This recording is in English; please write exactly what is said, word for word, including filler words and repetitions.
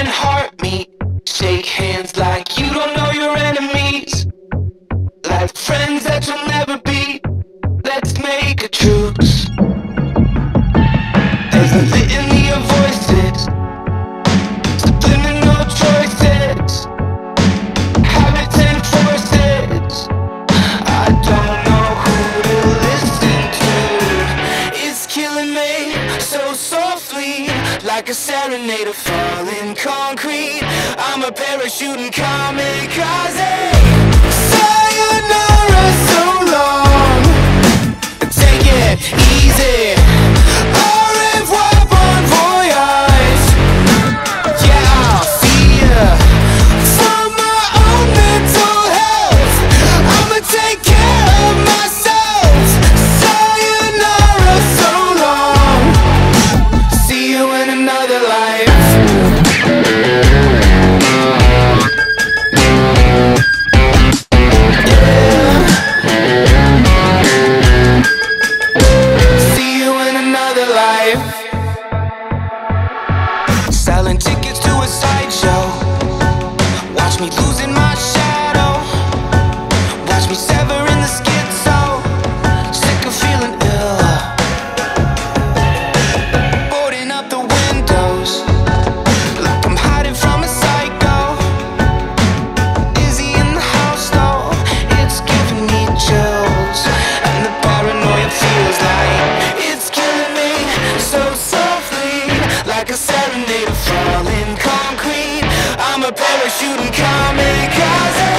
and heartbeat. Shake hands like you don't know your enemies, like friends that you'll never be. Let's make a truce. There's a litany of voices, subliminal choices, habits and forces. I don't know who to listen to. It's killing me so softly, like a serenade of falling concrete. I'm a parachuting kamikaze. Sayonara, so long. Take it easy. Au revoir, bon voyage. Yeah, I'll see ya. For my own mental health, I'ma take care of myself. Sayonara, so long. See you in another life. Selling tickets to a sideshow. Watch me losing my shadow. Watch me severing the schizo. Sick of feeling ill. Boarding up the windows like I'm hiding from a psycho. Dizzy in the house though, it's giving me chills. And the paranoia feels like it's killing me so softly, like a serenade of falling concrete. I'm a parachuting kamikaze.